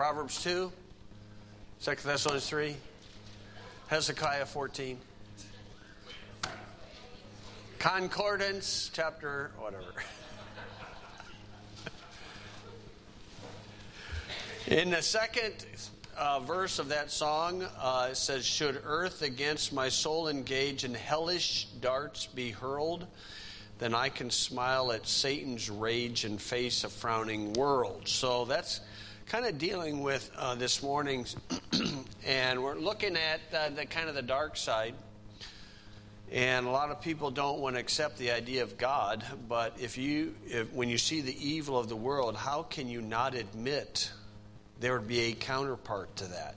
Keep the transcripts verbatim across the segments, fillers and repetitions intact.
Proverbs two, Second Thessalonians three, Hezekiah fourteen, Concordance, chapter whatever. In the second uh, verse of that song, uh, it says, "Should earth against my soul engage and hellish darts be hurled, then I can smile at Satan's rage and face a frowning world." So that's kind of dealing with uh, this morning's, and we're looking at uh, the kind of the dark side. And a lot of people don't want to accept the idea of God, but if you, if, when you see the evil of the world, how can you not admit there would be a counterpart to that?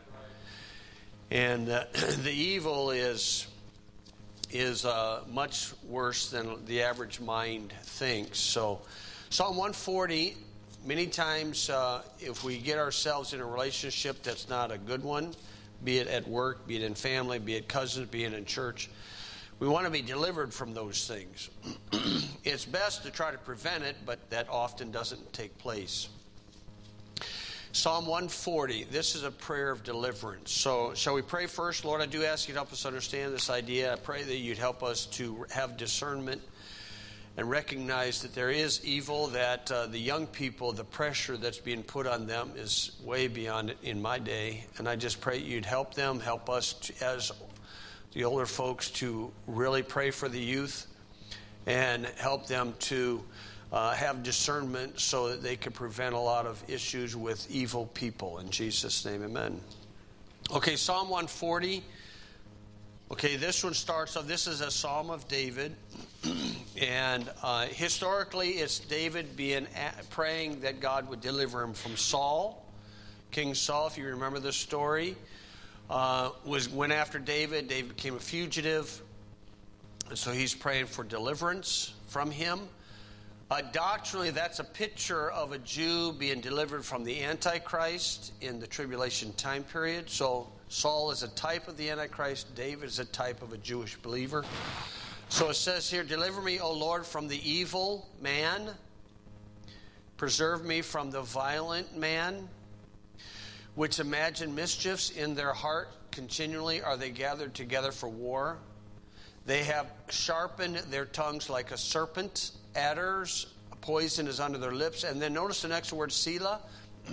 And uh, the evil is is uh, much worse than the average mind thinks. So Psalm one forty, many times uh, if we get ourselves in a relationship that's not a good one, be it at work, be it in family, be it cousins, be it in church, we want to be delivered from those things. It's best to try to prevent it, but that often doesn't take place. Psalm one forty, this is a prayer of deliverance. So shall we pray first? Lord, I do ask you to help us understand this idea. I pray that you'd help us to have discernment and recognize that there is evil, that uh, the young people, the pressure that's being put on them is way beyond it in my day. And I just pray you'd help them, help us to, as the older folks, to really pray for the youth and help them to Uh, have discernment so that they can prevent a lot of issues with evil people. In Jesus' name, amen. Okay, Psalm one forty. Okay, this one starts off, this is a Psalm of David. And uh, historically, it's David being at, praying that God would deliver him from Saul. King Saul, if you remember the story, uh, was went after David. David became a fugitive. And so he's praying for deliverance from him. Uh, doctrinally, that's a picture of a Jew being delivered from the Antichrist in the tribulation time period. So Saul is a type of the Antichrist. David is a type of a Jewish believer. So it says here, "Deliver me, O Lord, from the evil man. Preserve me from the violent man, which imagine mischiefs in their heart continually. Are they gathered together for war? They have sharpened their tongues like a serpent. Adders, poison is under their lips." And then notice the next word, Selah.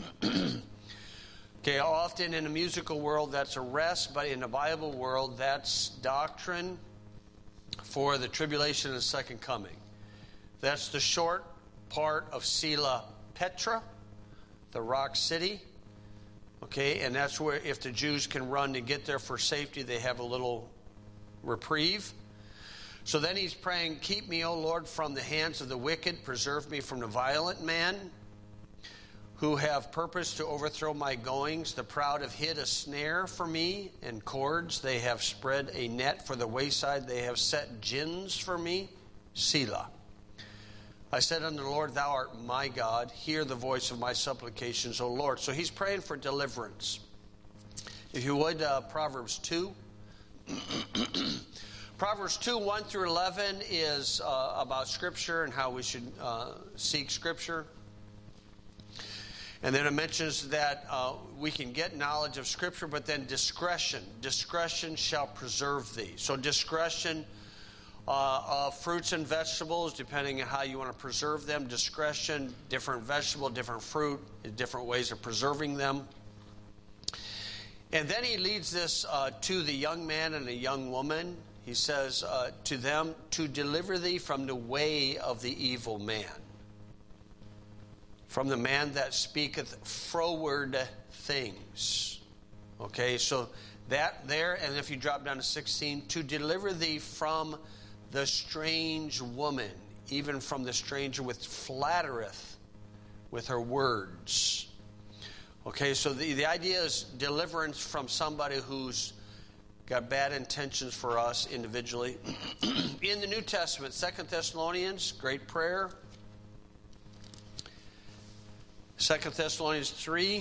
Okay, often in the musical world that's a rest, but in the Bible world that's doctrine for the tribulation and second coming. That's the short part of Selah Petra, the rock city. Okay, and that's where if the Jews can run to get there for safety, they have a little reprieve. So then he's praying, "Keep me, O Lord, from the hands of the wicked. Preserve me from the violent man who have purpose to overthrow my goings. The proud have hid a snare for me and cords. They have spread a net for the wayside. They have set gins for me. Selah. I said unto the Lord, Thou art my God. Hear the voice of my supplications, O Lord." So he's praying for deliverance. If you would, uh, Proverbs two. Proverbs two, one through eleven is uh, about Scripture and how we should uh, seek Scripture. And then it mentions that uh, we can get knowledge of Scripture, but then discretion. Discretion shall preserve thee. So discretion uh, of fruits and vegetables, depending on how you want to preserve them. Discretion, different vegetable, different fruit, different ways of preserving them. And then he leads this uh, to the young man and the young woman. He says uh, to them, "To deliver thee from the way of the evil man, from the man that speaketh froward things." Okay, so that there, and if you drop down to sixteen, "To deliver thee from the strange woman, even from the stranger which flattereth with her words." Okay, so the, the idea is deliverance from somebody who's got bad intentions for us individually. In the New Testament, Second Thessalonians, great prayer. Second Thessalonians three.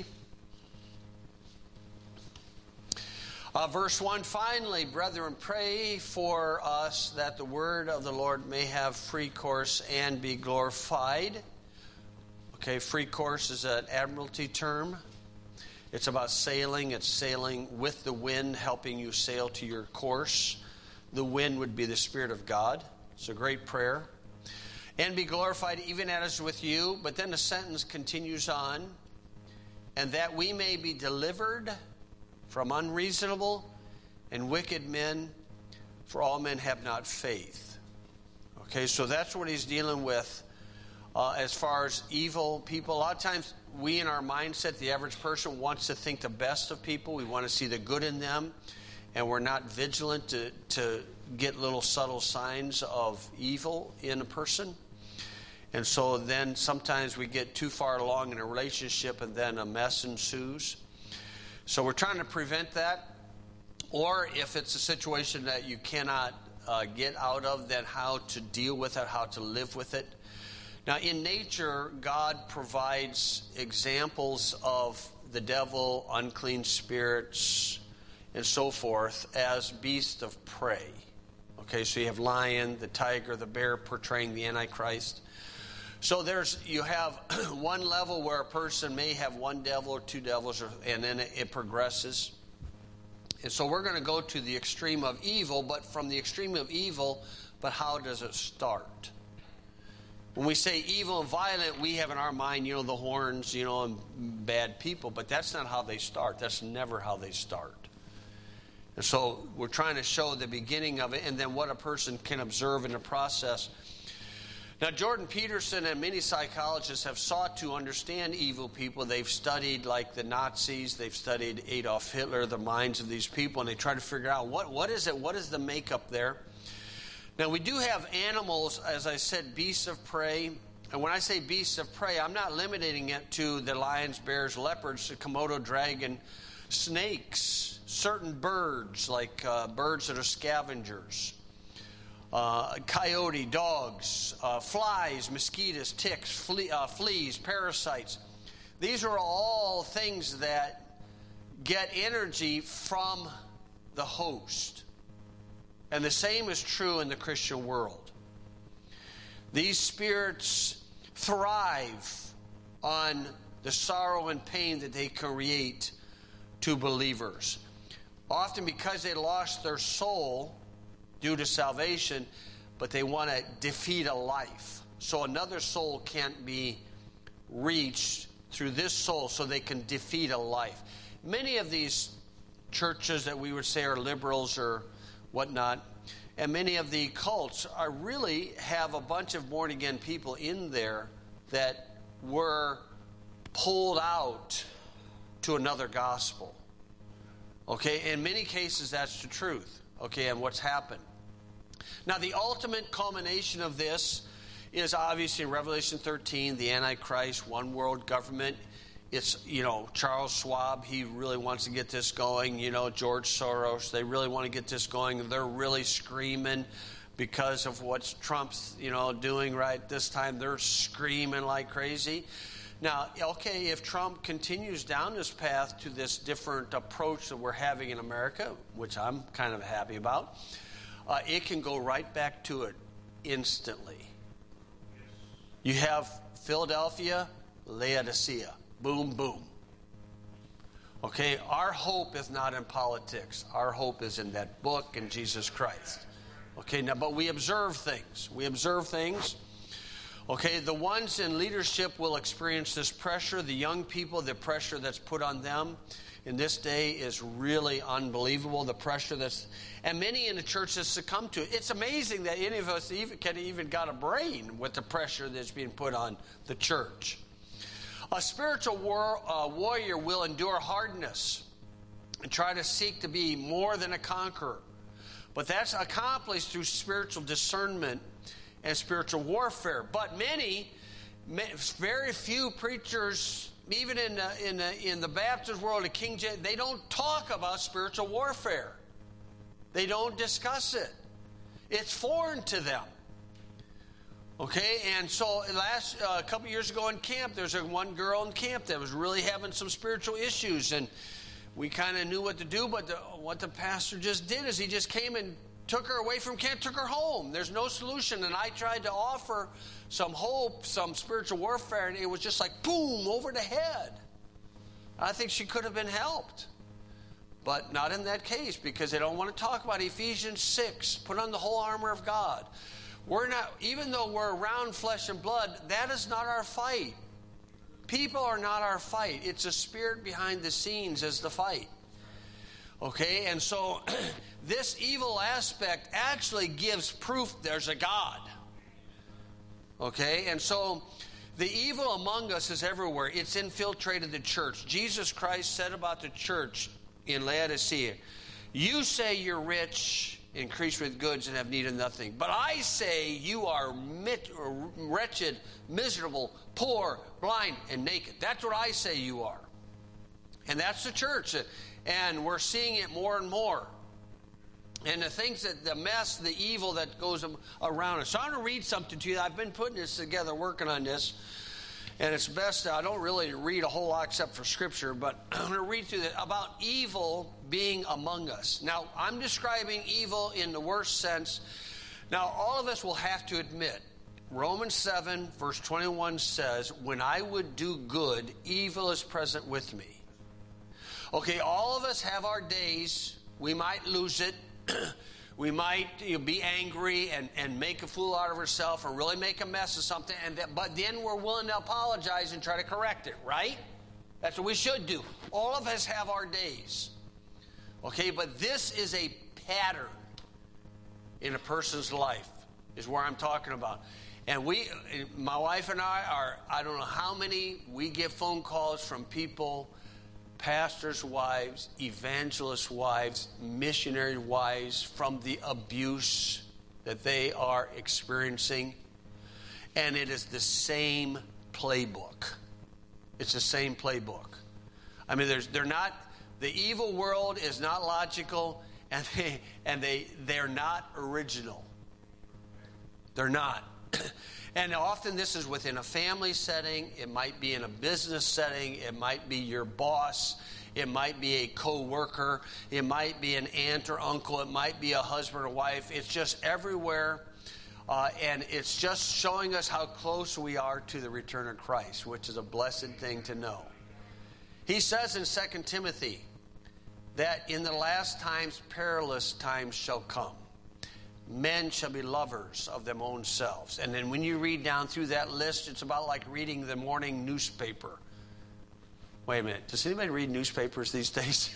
Uh, verse one, "Finally, brethren, pray for us that the word of the Lord may have free course and be glorified." Okay, free course is an admiralty term. It's about sailing. It's sailing with the wind, helping you sail to your course. The wind would be the Spirit of God. It's a great prayer. And be glorified even as with you. But then the sentence continues on. And that we may be delivered from unreasonable and wicked men, for all men have not faith. Okay, so that's what he's dealing with uh, as far as evil people. A lot of times we in our mindset, the average person wants to think the best of people. We want to see the good in them. And we're not vigilant to, to get little subtle signs of evil in a person. And so then sometimes we get too far along in a relationship and then a mess ensues. So we're trying to prevent that. Or if it's a situation that you cannot uh, get out of, then how to deal with it, how to live with it. Now, in nature, God provides examples of the devil, unclean spirits, and so forth as beasts of prey. Okay, so you have lion, the tiger, the bear portraying the Antichrist. So there's you have one level where a person may have one devil or two devils, or, and then it, it progresses. And so we're going to go to the extreme of evil, but from the extreme of evil, but how does it start? When we say evil and violent, we have in our mind, you know, the horns, you know, and bad people, but that's not how they start. That's never how they start. And so we're trying to show the beginning of it and then what a person can observe in the process. Now, Jordan Peterson and many psychologists have sought to understand evil people. They've studied, like the Nazis, they've studied Adolf Hitler, the minds of these people, and they try to figure out what, what is it, what is the makeup there. Now, we do have animals, as I said, beasts of prey. And when I say beasts of prey, I'm not limiting it to the lions, bears, leopards, the Komodo dragon, snakes, certain birds, like uh, birds that are scavengers. Uh, coyote, dogs, uh, flies, mosquitoes, ticks, flea, uh, fleas, parasites. These are all things that get energy from the host. And the same is true in the Christian world. These spirits thrive on the sorrow and pain that they create to believers. Often because they lost their soul due to salvation, but they want to defeat a life. So another soul can't be reached through this soul, so they can defeat a life. Many of these churches that we would say are liberals or whatnot, and many of the cults are really have a bunch of born-again people in there that were pulled out to another gospel. Okay, in many cases that's the truth. Okay, and what's happened. Now, the ultimate culmination of this is obviously in Revelation thirteen, the Antichrist, one world government. It's, you know, Charles Schwab, he really wants to get this going. You know, George Soros, they really want to get this going. They're really screaming because of what Trump's, you know, doing right this time. They're screaming like crazy. Now, okay, if Trump continues down this path to this different approach that we're having in America, which I'm kind of happy about, uh, it can go right back to it instantly. You have Philadelphia, Laodicea. Boom, boom. Okay, our hope is not in politics. Our hope is in that book and Jesus Christ. Okay, now, but we observe things. We observe things. Okay, the ones in leadership will experience this pressure. The young people, the pressure that's put on them in this day is really unbelievable. The pressure that's, and many in the church have succumbed to it. It's amazing that any of us even can even got a brain with the pressure that's being put on the church. A spiritual war, uh, warrior will endure hardness and try to seek to be more than a conqueror. But that's accomplished through spiritual discernment and spiritual warfare. But many, very few preachers, even in the, in the, in the Baptist world, the King James, they don't talk about spiritual warfare. They don't discuss it. It's foreign to them. Okay, and so last uh, a couple years ago in camp, there's a one girl in camp that was really having some spiritual issues, and we kind of knew what to do, but the, what the pastor just did is he just came and took her away from camp, took her home. There's no solution, and I tried to offer some hope, some spiritual warfare, and it was just like, boom, over the head. I think she could have been helped. But not in that case, because they don't want to talk about Ephesians six. Put on the whole armor of God. We're not, even though we're around flesh and blood, that is not our fight. People are not our fight. It's a spirit behind the scenes as the fight. Okay, and so this evil aspect actually gives proof there's a God. Okay, and so the evil among us is everywhere. It's infiltrated the church. Jesus Christ said about the church in Laodicea, you say you're rich, increased with goods, and have need of nothing. But I say you are mit- wretched, miserable, poor, blind, and naked. That's what I say you are. And that's the church. And we're seeing it more and more. And the things that, the mess, the evil that goes around us. So I'm going to read something to you. I've been putting this together, working on this. And it's best, I don't really read a whole lot except for Scripture, but I'm going to read through that about evil being among us. Now, I'm describing evil in the worst sense. Now, all of us will have to admit, Romans seven, verse twenty-one says, when I would do good, evil is present with me. Okay, all of us have our days. We might lose it. We might you know, be angry and, and make a fool out of ourselves or really make a mess of something. And that, but then we're willing to apologize and try to correct it, right? That's what we should do. All of us have our days. Okay, but this is a pattern in a person's life is where I'm talking about. And we, my wife and I are, I don't know how many, we get phone calls from people, pastors' wives, evangelists' wives, missionary wives, from the abuse that they are experiencing. And it is the same playbook. It's the same playbook. I mean, there's, they're not, the evil world is not logical, and they, and they, they're not original. They're not. And often this is within a family setting. It might be in a business setting. It might be your boss. It might be a co-worker. It might be an aunt or uncle. It might be a husband or wife. It's just everywhere. Uh, and it's just showing us how close we are to the return of Christ, which is a blessed thing to know. He says in Second Timothy that in the last times perilous times shall come. Men shall be lovers of them own selves. And then when you read down through that list, it's about like reading the morning newspaper. Wait a minute. Does anybody read newspapers these days?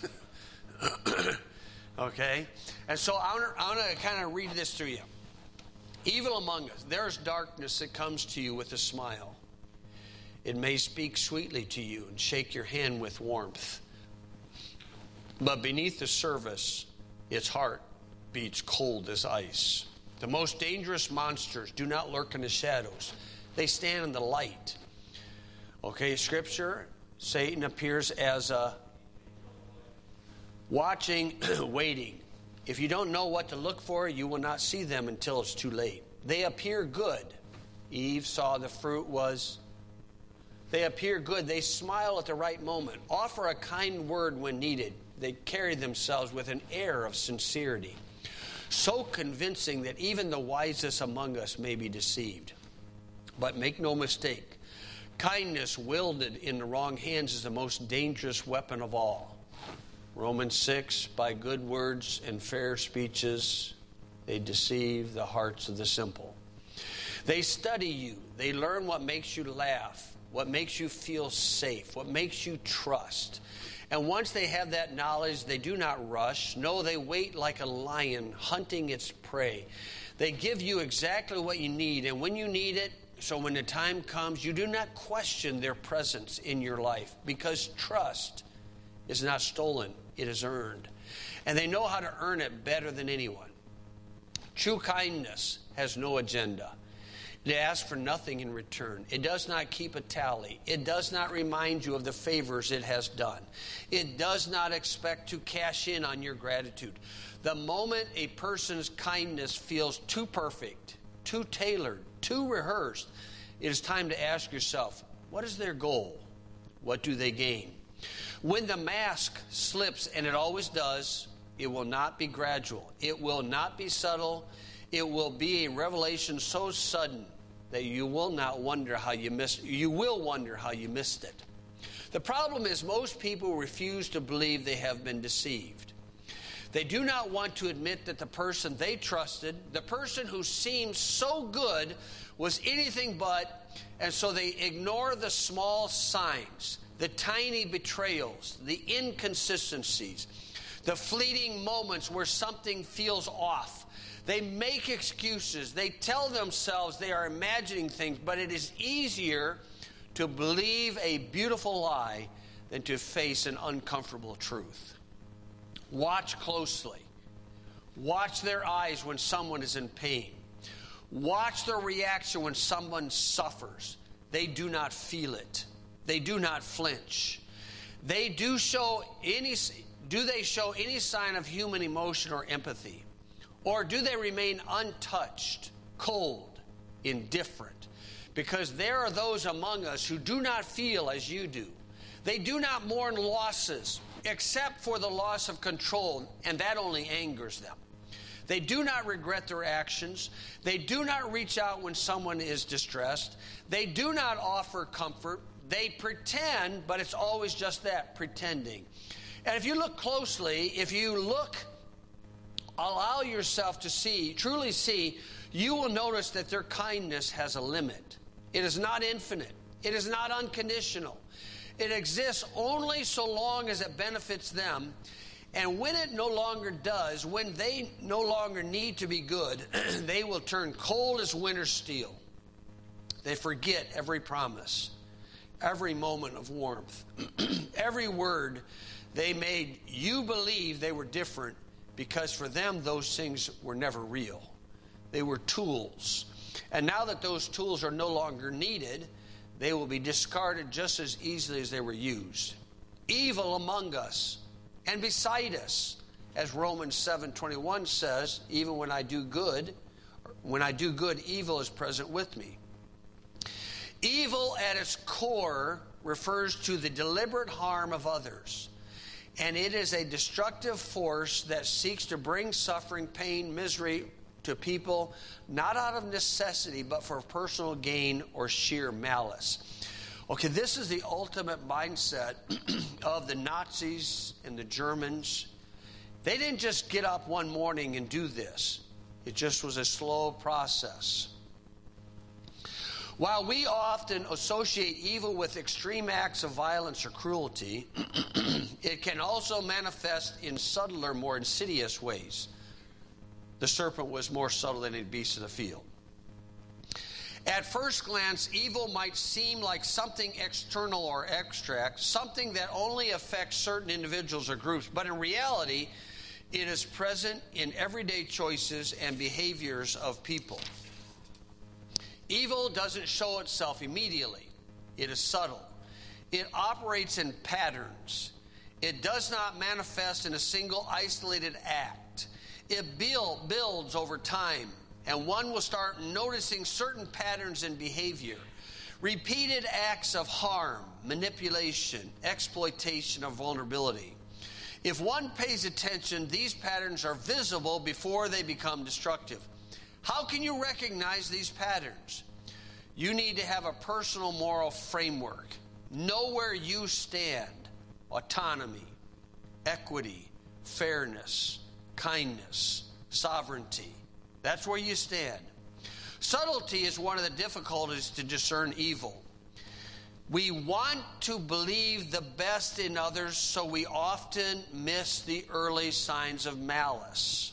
Okay. And so I want to kind of read this to you. Evil among us. There is darkness that comes to you with a smile. It may speak sweetly to you and shake your hand with warmth. But beneath the surface, its heart beats cold as ice. The most dangerous monsters do not lurk in the shadows. They stand in the light. Okay, Scripture, Satan appears as a watching, waiting. If you don't know what to look for, you will not see them until it's too late. They appear good. Eve saw the fruit was. They appear good. They smile at the right moment. Offer a kind word when needed. They carry themselves with an air of sincerity, so convincing that even the wisest among us may be deceived. But make no mistake, kindness wielded in the wrong hands is the most dangerous weapon of all. Romans six, by good words and fair speeches, they deceive the hearts of the simple. They study you. They learn what makes you laugh, what makes you feel safe, what makes you trust. And once they have that knowledge, they do not rush. No, they wait like a lion hunting its prey. They give you exactly what you need. And when you need it, so when the time comes, you do not question their presence in your life, because trust is not stolen, it is earned. And they know how to earn it better than anyone. True kindness has no agenda. It asks for nothing in return. It does not keep a tally. It does not remind you of the favors it has done. It does not expect to cash in on your gratitude. The moment a person's kindness feels too perfect, too tailored, too rehearsed, it is time to ask yourself, what is their goal? What do they gain? When the mask slips, and it always does, it will not be gradual. It will not be subtle. It will be a revelation so sudden that you will not wonder how you missed. You will wonder how you missed it. The problem is most people refuse to believe they have been deceived. They do not want to admit that the person they trusted, the person who seemed so good, was anything but, and so they ignore the small signs, the tiny betrayals, the inconsistencies, the fleeting moments where something feels off. They make excuses. They tell themselves they are imagining things, but it is easier to believe a beautiful lie than to face an uncomfortable truth. Watch closely. Watch their eyes when someone is in pain. Watch their reaction when someone suffers. They do not feel it. They do not flinch. They do show any, do they show any sign of human emotion or empathy? Or do they remain untouched, cold, indifferent? Because there are those among us who do not feel as you do. They do not mourn losses, except for the loss of control, and that only angers them. They do not regret their actions. They do not reach out when someone is distressed. They do not offer comfort. They pretend, but it's always just that, pretending. And if you look closely, if you look, allow yourself to see, truly see, you will notice that their kindness has a limit. It is not infinite. It is not unconditional. It exists only so long as it benefits them. And when it no longer does, when they no longer need to be good, they will turn cold as winter steel. They forget every promise, every moment of warmth, every word they made you believe they were different, because for them those things were never real. They were tools. And now that those tools are no longer needed, they will be discarded just as easily as they were used. Evil among us and beside us, as Romans seven twenty-one says, even when I do good, when I do good, evil is present with me. Evil at its core refers to the deliberate harm of others. And it is a destructive force that seeks to bring suffering, pain, misery to people, not out of necessity, but for personal gain or sheer malice. Okay, this is the ultimate mindset of the Nazis and the Germans. They didn't just get up one morning and do this. It just was a slow process. While we often associate evil with extreme acts of violence or cruelty, it can also manifest in subtler, more insidious ways. The serpent was more subtle than any beast of the field. At first glance, evil might seem like something external or abstract, something that only affects certain individuals or groups, but in reality, it is present in everyday choices and behaviors of people. Evil doesn't show itself immediately. It is subtle. It operates in patterns. It does not manifest in a single isolated act. It build, builds over time, and one will start noticing certain patterns in behavior. Repeated acts of harm, manipulation, exploitation of vulnerability. If one pays attention, these patterns are visible before they become destructive. How can you recognize these patterns? You need to have a personal moral framework. Know where you stand. Autonomy, equity, fairness, kindness, sovereignty. That's where you stand. Subtlety is one of the difficulties to discern evil. We want to believe the best in others, so we often miss the early signs of malice.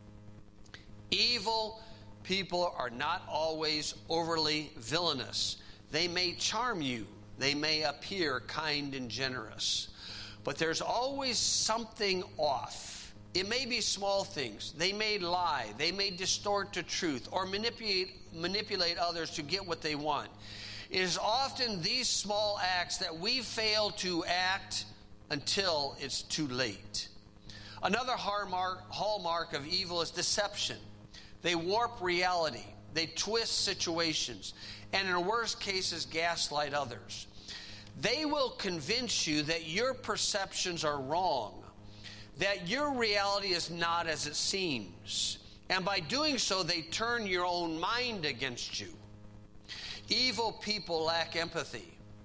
Evil people are not always overly villainous. They may charm you. They may appear kind and generous. But there's always something off. It may be small things. They may lie. They may distort the truth or manipulate, manipulate others to get what they want. It is often these small acts that we fail to act until it's too late. Another hallmark, hallmark of evil is deception. They warp reality. They twist situations. And in the worst cases, gaslight others. They will convince you that your perceptions are wrong, that your reality is not as it seems. And by doing so, they turn your own mind against you. Evil people lack empathy.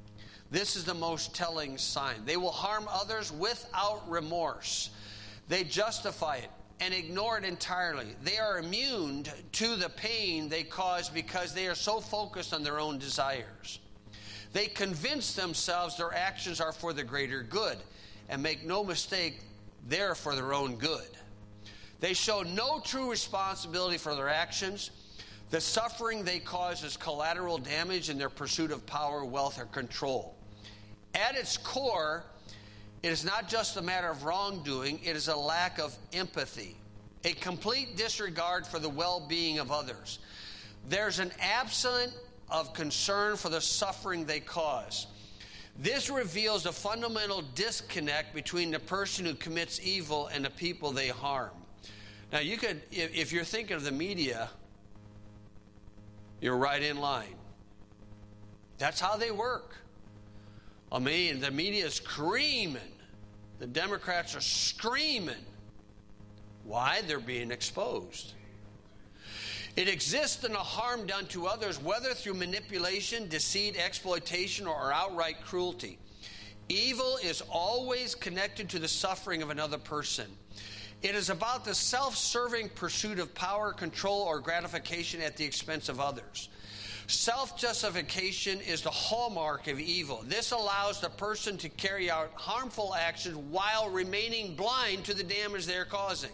This is the most telling sign. They will harm others without remorse. They justify it and ignore it entirely. They are immune to the pain they cause because they are so focused on their own desires. They convince themselves their actions are for the greater good, and make no mistake, they're for their own good. They show no true responsibility for their actions. The suffering they cause is collateral damage in their pursuit of power, wealth, or control. At its core, it is not just a matter of wrongdoing, it is a lack of empathy, a complete disregard for the well-being of others. There's an absence of concern for the suffering they cause. This reveals a fundamental disconnect between the person who commits evil and the people they harm. Now, you could, if you're thinking of the media, you're right in line. That's how they work. I mean, the media is screaming. The Democrats are screaming. Why? They're being exposed. It exists in a harm done to others, whether through manipulation, deceit, exploitation, or outright cruelty. Evil is always connected to the suffering of another person. It is about the self-serving pursuit of power, control, or gratification at the expense of others. Self-justification is the hallmark of evil. This allows the person to carry out harmful actions while remaining blind to the damage they are causing.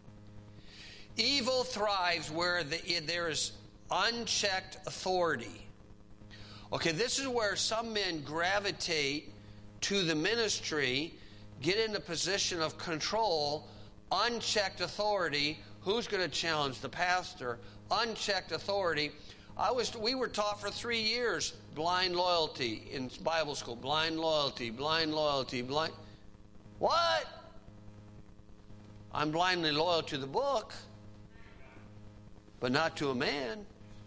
Evil thrives where the, there is unchecked authority. Okay, this is where some men gravitate to the ministry, get in a position of control, unchecked authority. Who's going to challenge the pastor? Unchecked authority. I was, we were taught for three years blind loyalty in Bible school. Blind loyalty, blind loyalty, blind. What? I'm blindly loyal to the book, but not to a man.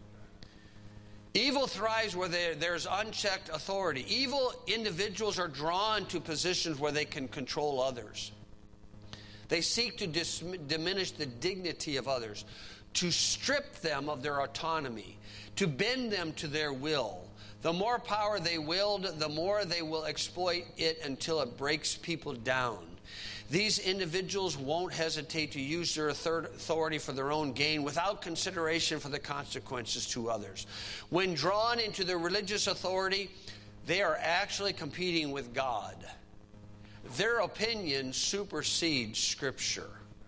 Evil thrives where there, there's unchecked authority. Evil individuals are drawn to positions where they can control others. They seek to dis- diminish the dignity of others, to strip them of their autonomy, to bend them to their will. The more power they wield, the more they will exploit it until it breaks people down. These individuals won't hesitate to use their authority for their own gain without consideration for the consequences to others. When drawn into their religious authority, they are actually competing with God. Their opinion supersedes Scripture.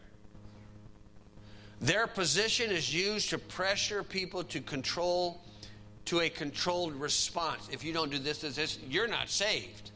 Their position is used to pressure people to control, to a controlled response. If you don't do this, this, this, you're not saved.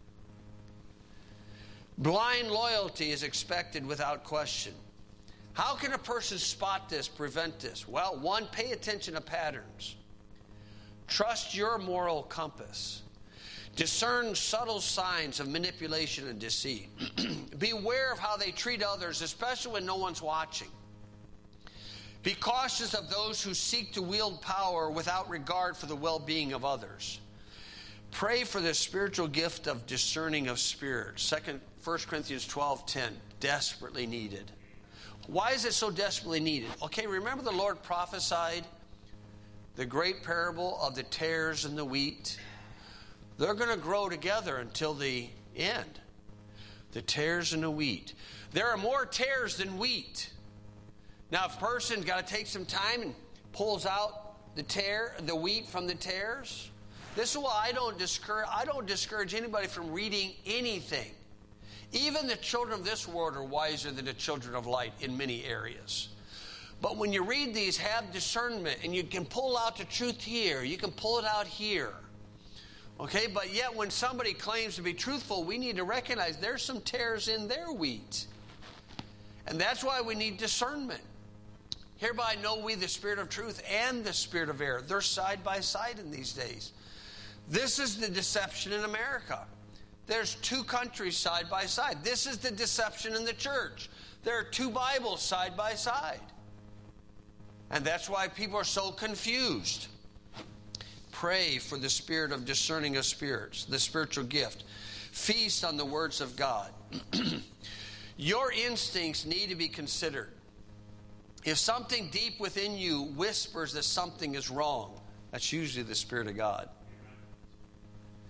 Blind loyalty is expected without question. How can a person spot this, prevent this? Well, one, pay attention to patterns. Trust your moral compass. Discern subtle signs of manipulation and deceit. Beware of how they treat others, especially when no one's watching. Be cautious of those who seek to wield power without regard for the well-being of others. Pray for the spiritual gift of discerning of spirits. Second, First Corinthians twelve ten, desperately needed. Why is it so desperately needed? Okay, remember the Lord prophesied the great parable of the tares and the wheat? They're going to grow together until the end. The tares and the wheat. There are more tares than wheat. Now, if a person's got to take some time and pulls out the tare, the wheat from the tares, this is why I don't discourage, I don't discourage anybody from reading anything. Even the children of this world are wiser than the children of light in many areas. But when you read these, have discernment, and you can pull out the truth here. You can pull it out here. Okay, but yet when somebody claims to be truthful, we need to recognize there's some tares in their wheat. And that's why we need discernment. Hereby know we the spirit of truth and the spirit of error. They're side by side in these days. This is the deception in America. There's two countries side by side. This is the deception in the church. There are two Bibles side by side. And that's why people are so confused. Pray for the spirit of discerning of spirits, the spiritual gift. Feast on the words of God. Your instincts need to be considered. If something deep within you whispers that something is wrong, that's usually the Spirit of God.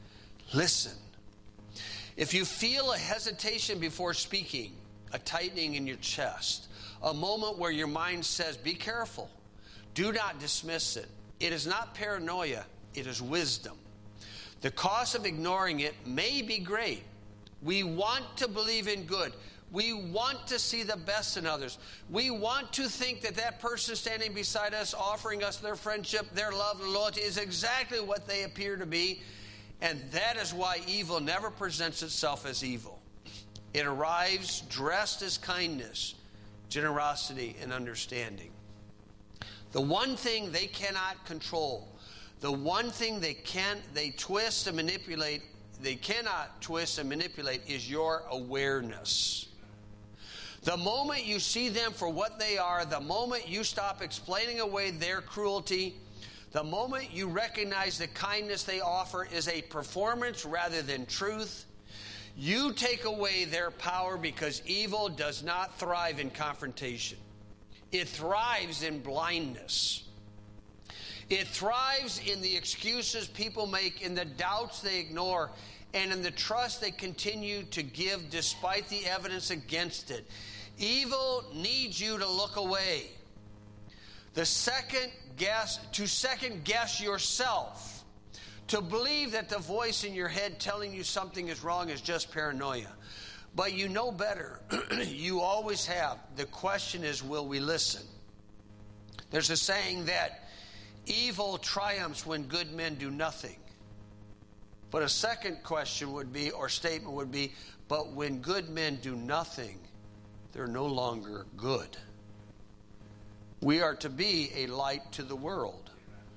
Listen. If you feel a hesitation before speaking, a tightening in your chest, a moment where your mind says, be careful, do not dismiss it. It is not paranoia, it is wisdom. The cost of ignoring it may be great. We want to believe in good. We want to see the best in others. We want to think that that person standing beside us, offering us their friendship, their love, and loyalty is exactly what they appear to be. And that is why evil never presents itself as evil. It arrives dressed as kindness, generosity, and understanding. The one thing they cannot control, the one thing they can they twist and manipulate, they cannot twist and manipulate is your awareness. The moment you see them for what they are, the moment you stop explaining away their cruelty, the moment you recognize the kindness they offer is a performance rather than truth, you take away their power, because evil does not thrive in confrontation. It thrives in blindness. It thrives in the excuses people make, in the doubts they ignore, and in the trust they continue to give despite the evidence against it. Evil needs you to look away. The second guess, to second guess yourself, to believe that the voice in your head telling you something is wrong is just paranoia. But you know better. You always have. The question is, will we listen? There's a saying that evil triumphs when good men do nothing. But a second question would be, or statement would be, but when good men do nothing, they're no longer good. We are to be a light to the world.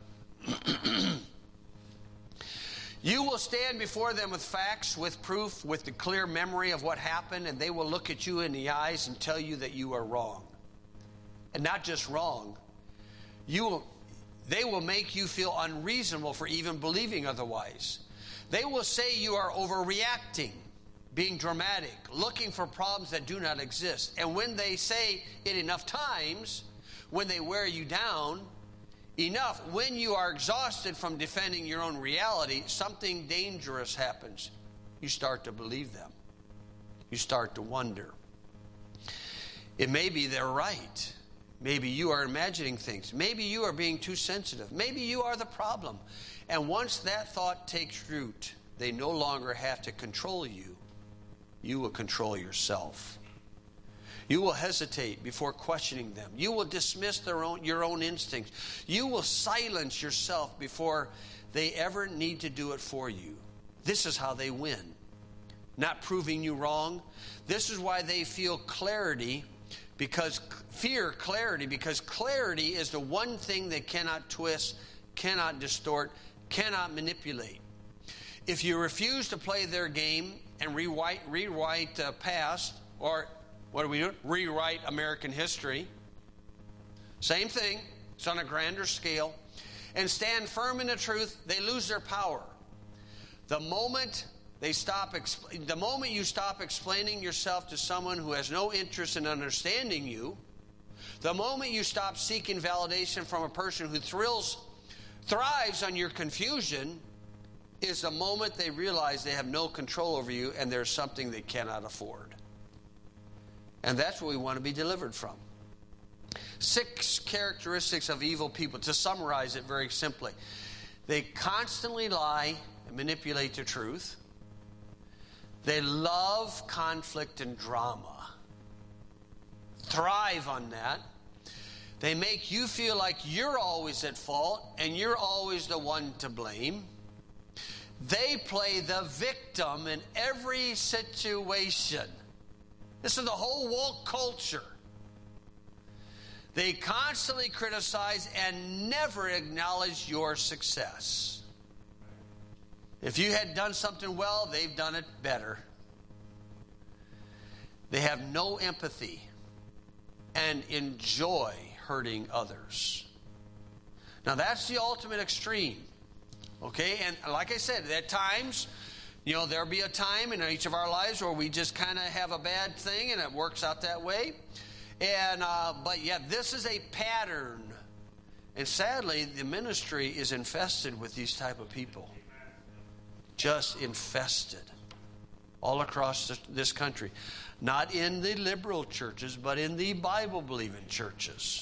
You will stand before them with facts, with proof, with the clear memory of what happened, and they will look at you in the eyes and tell you that you are wrong. And not just wrong, you will, they will make you feel unreasonable for even believing otherwise. They will say you are overreacting, being dramatic, looking for problems that do not exist. And when they say it enough times, when they wear you down enough, when you are exhausted from defending your own reality, something dangerous happens. You start to believe them. You start to wonder. It may be they're right. Maybe you are imagining things. Maybe you are being too sensitive. Maybe you are the problem. And once that thought takes root, they no longer have to control you. You will control yourself. You will hesitate before questioning them. You will dismiss their own, your own instincts. You will silence yourself before they ever need to do it for you. This is how they win. Not proving you wrong. This is why they feel clarity, because fear clarity, because clarity is the one thing they cannot twist, cannot distort, cannot manipulate. If you refuse to play their game and rewrite, rewrite the past, or what do we do? Rewrite American history. Same thing. It's on a grander scale. And stand firm in the truth, they lose their power. The moment they stop, the moment you stop explaining yourself to someone who has no interest in understanding you, the moment you stop seeking validation from a person who thrills, thrives on your confusion, is the moment they realize they have no control over you and there's something they cannot afford. And that's what we want to be delivered from. Six characteristics of evil people. To summarize it very simply, they constantly lie and manipulate the truth. They love conflict and drama. Thrive on that. They make you feel like you're always at fault and you're always the one to blame. They play the victim in every situation. This is the whole woke culture. They constantly criticize and never acknowledge your success. If you had done something well, they've done it better. They have no empathy and enjoy hurting others. Now that's the ultimate extreme. Okay, and like I said, at times, you know, there'll be a time in each of our lives where we just kind of have a bad thing and it works out that way. And uh, but yet this is a pattern. And sadly, the ministry is infested with these type of people. just infested all across this country. Not in the liberal churches, but in the Bible-believing churches.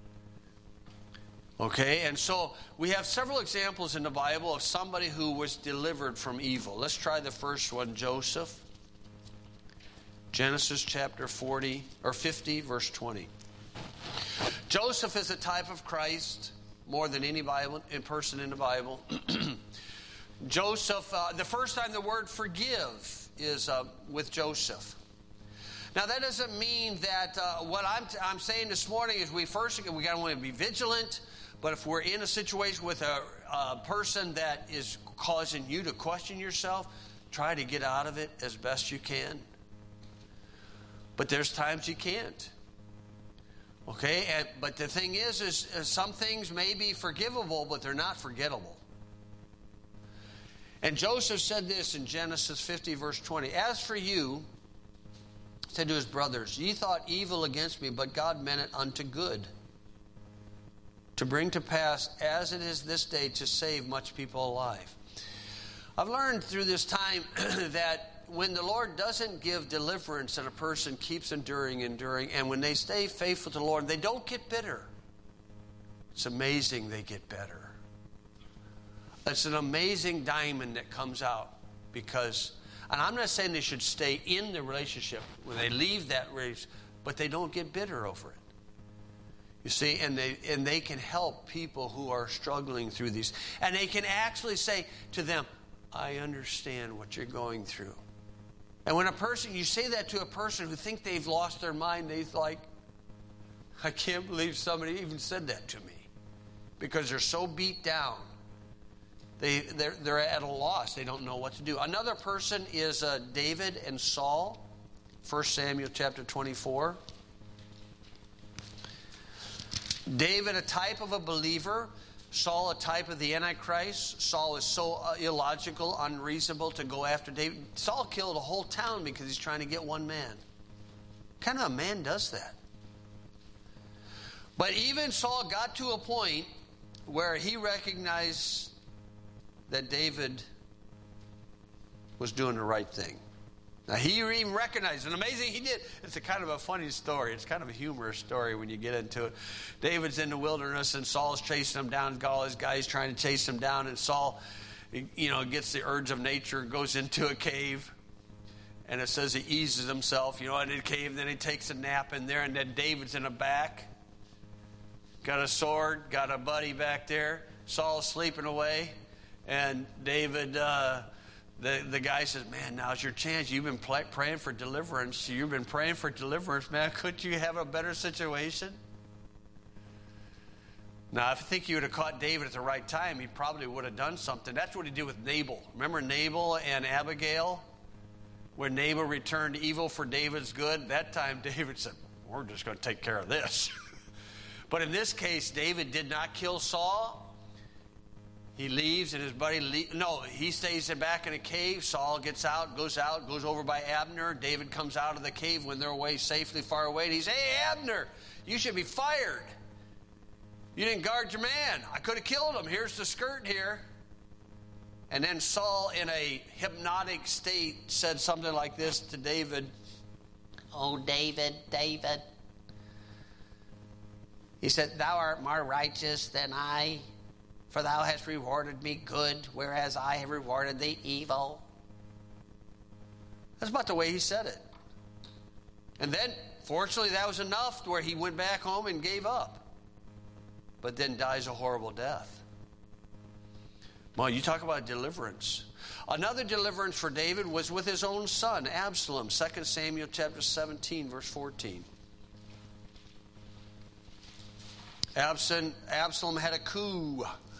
Okay, and so we have several examples in the Bible of somebody who was delivered from evil. Let's try the first one, Joseph. Genesis chapter forty or fifty, verse twenty. Joseph is a type of Christ more than any Bible in person in the Bible. Joseph, uh, the first time the word forgive is uh, with Joseph. Now that doesn't mean that uh, what I'm, t- I'm saying this morning is we first we got to want to be vigilant. But if we're in a situation with a, a person that is causing you to question yourself, try to get out of it as best you can. But there's times you can't. Okay, and, but the thing is, is, is some things may be forgivable, but they're not forgettable. And Joseph said this in Genesis fifty, verse twenty. As for you, said to his brothers, ye thought evil against me, but God meant it unto good, to bring to pass as it is this day, to save much people alive. I've learned through this time that when the Lord doesn't give deliverance and a person keeps enduring, enduring, and when they stay faithful to the Lord, they don't get bitter. It's amazing they get better. It's an amazing diamond that comes out because, and I'm not saying they should stay in the relationship when they leave that race, but they don't get bitter over it. You see, and they and they can help people who are struggling through these. And they can actually say to them, I understand what you're going through. And when a person, you say that to a person who think they've lost their mind, they're like, I can't believe somebody even said that to me. Because they're so beat down. They, they're, they're at a loss. They don't know what to do. Another person is uh, David and Saul. First Samuel chapter twenty-four. David, a type of a believer. Saul, a type of the Antichrist. Saul is so uh, illogical, unreasonable to go after David. Saul killed a whole town because he's trying to get one man. What kind of a man does that? But even Saul got to a point where he recognized that David was doing the right thing. Now, he even recognized, and amazing he did. It's a kind of a funny story. It's kind of a humorous story when you get into it. David's in the wilderness, and Saul's chasing him down. Got all his guys trying to chase him down, and Saul, you know, gets the urge of nature, goes into a cave, and it says he eases himself, you know, in the cave, and then he takes a nap in there, and then David's in the back. Got a sword, got a buddy back there. Saul's sleeping away, and David... Uh, The the guy says, man, now's your chance. You've been pl- praying for deliverance. You've been praying for deliverance, man. Couldn't you have a better situation? Now, if I think you would have caught David at the right time, he probably would have done something. That's what he did with Nabal. Remember Nabal and Abigail? When Nabal returned evil for David's good, that time David said, we're just going to take care of this. But in this case, David did not kill Saul. He leaves and his buddy, le- no, he stays back in a cave. Saul gets out, goes out, goes over by Abner. David comes out of the cave when they're away, safely far away. And he's, hey, Abner, you should be fired. You didn't guard your man. I could have killed him. Here's the skirt here. And then Saul, in a hypnotic state, said something like this to David. Oh, David, David. He said, thou art more righteous than I. For thou hast rewarded me good, whereas I have rewarded thee evil. That's about the way he said it. And then, fortunately, that was enough to where he went back home and gave up. But then dies a horrible death. Well, you talk about deliverance. Another deliverance for David was with his own son, Absalom. Second Samuel chapter seventeen, verse fourteen. Absalom, Absalom had a coup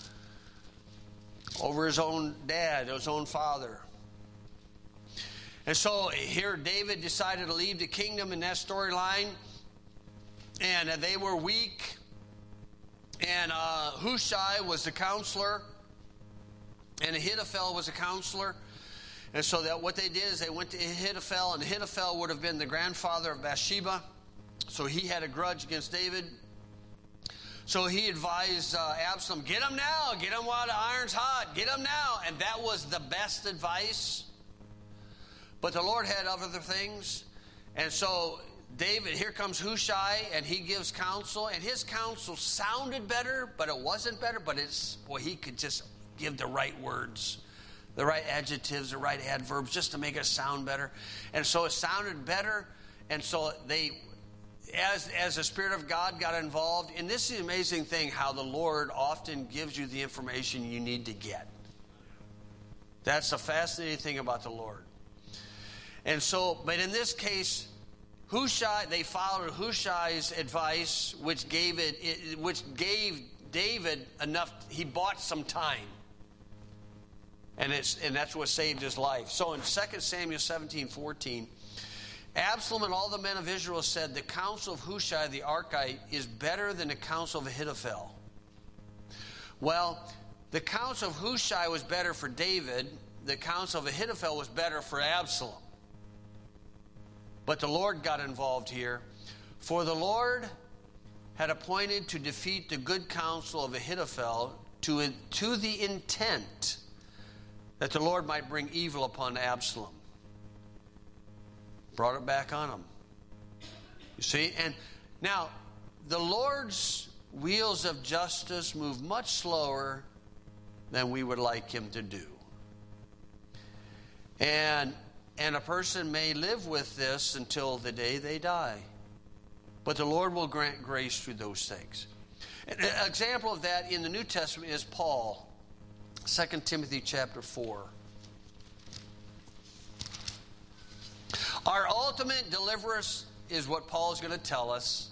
over his own dad, his own father. And so here David decided to leave the kingdom in that storyline. And uh, they were weak. And uh, Hushai was the counselor. And Ahithophel was a counselor. And so that what they did is they went to Ahithophel. And Ahithophel would have been the grandfather of Bathsheba. So he had a grudge against David. So he advised uh, Absalom, get him now, get him while the iron's hot, get him now. And that was the best advice. But the Lord had other things. And so David, here comes Hushai, and he gives counsel. And his counsel sounded better, but it wasn't better. But it's, boy, he could just give the right words, the right adjectives, the right adverbs, just to make it sound better. And so it sounded better. And so they... As, as the Spirit of God got involved, and this is the amazing thing, how the Lord often gives you the information you need to get. That's the fascinating thing about the Lord. And so, but in this case, Hushai, they followed Hushai's advice, which gave it, which gave David enough. He bought some time, and it's and that's what saved his life. So in Second Samuel seventeen fourteen. Absalom and all the men of Israel said, the counsel of Hushai the Archite is better than the counsel of Ahithophel. Well, the counsel of Hushai was better for David. The counsel of Ahithophel was better for Absalom. But the Lord got involved here. For the Lord had appointed to defeat the good counsel of Ahithophel to, to the intent that the Lord might bring evil upon Absalom. Brought it back on him. You see? And now, the Lord's wheels of justice move much slower than we would like him to do. And, and a person may live with this until the day they die. But the Lord will grant grace through those things. An example of that in the New Testament is Paul. Second Timothy chapter four. Our ultimate deliverance is what Paul is going to tell us.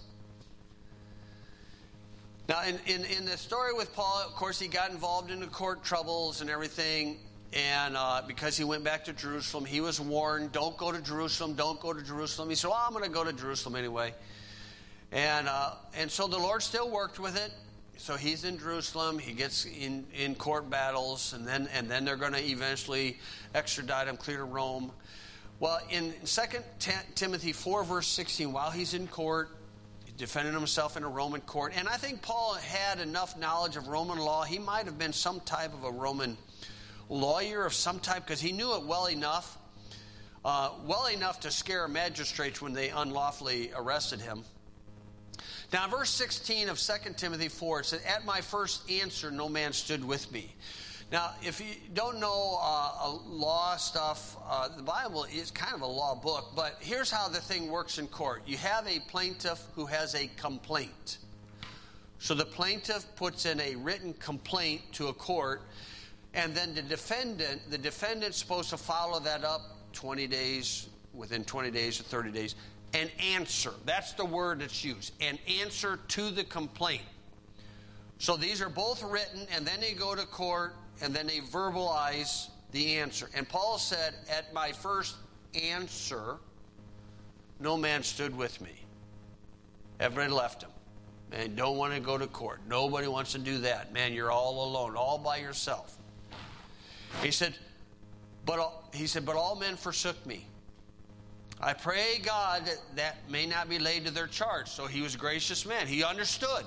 Now, in, in, in the story with Paul, of course, he got involved in the court troubles and everything. And uh, because he went back to Jerusalem, he was warned, don't go to Jerusalem, don't go to Jerusalem. He said, well, I'm going to go to Jerusalem anyway. And uh, and so the Lord still worked with it. So he's in Jerusalem. He gets in, in court battles. And then, and then they're going to eventually extradite him, clear to Rome. Well, in Second Timothy four, verse sixteen, while he's in court, defending himself in a Roman court, and I think Paul had enough knowledge of Roman law. He might have been some type of a Roman lawyer of some type, because he knew it well enough, uh, well enough to scare magistrates when they unlawfully arrested him. Now, verse sixteen of Second Timothy four, it said, at my first answer, no man stood with me. Now, if you don't know uh, law stuff, uh, the Bible is kind of a law book, but here's how the thing works in court. You have a plaintiff who has a complaint. So the plaintiff puts in a written complaint to a court, and then the defendant, the defendant's supposed to follow that up twenty days, within twenty days or thirty days, and answer. That's the word that's used, an answer to the complaint. So these are both written, and then they go to court, and then they verbalize the answer. And Paul said, at my first answer, no man stood with me. Everybody left him. Man, don't want to go to court. Nobody wants to do that. Man, you're all alone, all by yourself. He said, but all, he said, but all men forsook me. I pray God that that may not be laid to their charge. So he was a gracious man. He understood.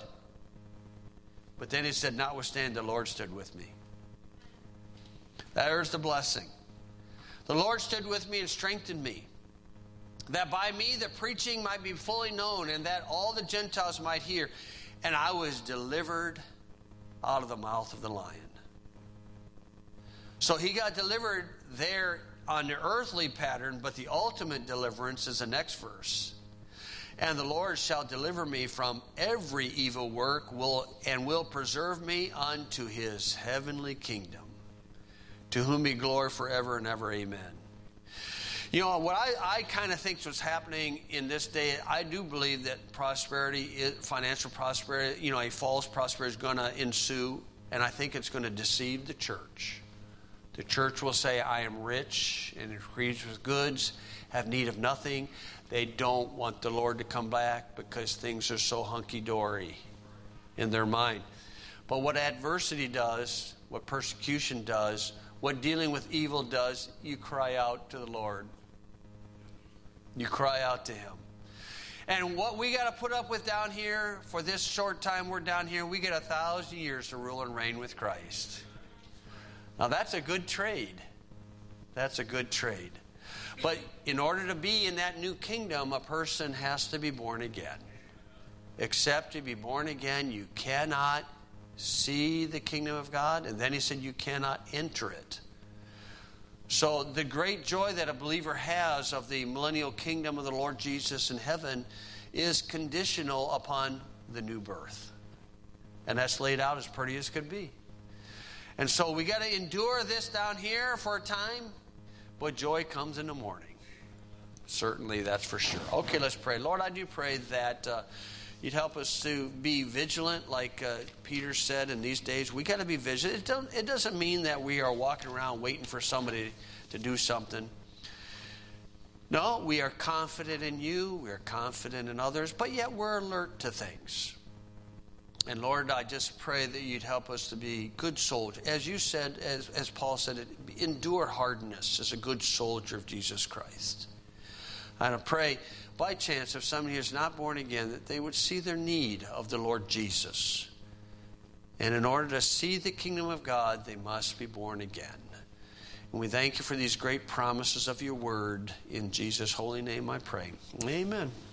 But then he said, notwithstanding, the Lord stood with me. There's the blessing. The Lord stood with me and strengthened me, that by me the preaching might be fully known, and that all the Gentiles might hear. And I was delivered out of the mouth of the lion. So he got delivered there on the earthly pattern, but the ultimate deliverance is the next verse. And the Lord shall deliver me from every evil work, will and will preserve me unto his heavenly kingdom, to whom be glory forever and ever. Amen. You know, what I, I kind of think is what's happening in this day, I do believe that prosperity, is, financial prosperity, you know, a false prosperity is going to ensue, and I think it's going to deceive the church. The church will say, I am rich and increased with goods, have need of nothing. They don't want the Lord to come back because things are so hunky-dory in their mind. But what adversity does, what persecution does, what dealing with evil does, you cry out to the Lord. You cry out to him. And what we got to put up with down here, for this short time we're down here, we get a thousand years to rule and reign with Christ. Now that's a good trade. That's a good trade. But in order to be in that new kingdom, a person has to be born again. Except to be born again, you cannot see the kingdom of God. And then he said you cannot enter it. So the great joy that a believer has of the millennial kingdom of the Lord Jesus in heaven is conditional upon the new birth. And that's laid out as pretty as could be. And so we got to endure this down here for a time, but joy comes in the morning. Certainly, that's for sure. Okay, let's pray. Lord, I do pray that uh, you'd help us to be vigilant, like uh, Peter said in these days. We got to be vigilant. It, don't, it doesn't mean that we are walking around waiting for somebody to do something. No, we are confident in you. We are confident in others, but yet we're alert to things. And Lord, I just pray that you'd help us to be good soldiers. As you said, as, as Paul said, endure hardness as a good soldier of Jesus Christ. And I pray, by chance, if somebody is not born again, that they would see their need of the Lord Jesus. And in order to see the kingdom of God, they must be born again. And we thank you for these great promises of your word. In Jesus' holy name I pray. Amen.